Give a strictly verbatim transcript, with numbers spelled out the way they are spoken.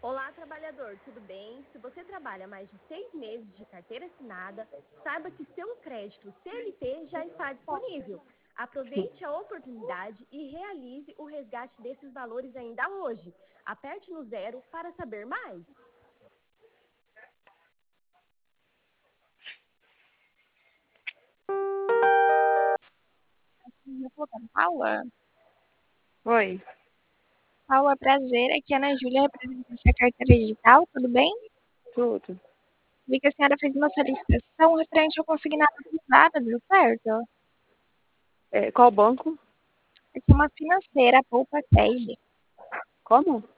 Olá, trabalhador, tudo bem? Se você trabalha mais de seis meses de carteira assinada, saiba que seu crédito C L T já está disponível. Aproveite a oportunidade e realize o resgate desses valores ainda hoje. Aperte no zero para saber mais. Paula? Oi, Paula, prazer. Aqui é a Ana Júlia, representante da carteira digital, tudo bem? tudo. Vi que a senhora fez uma solicitação referente ao consignado privado, deu certo? É, qual banco? Aqui é uma financeira, a Poupa Sede. Como?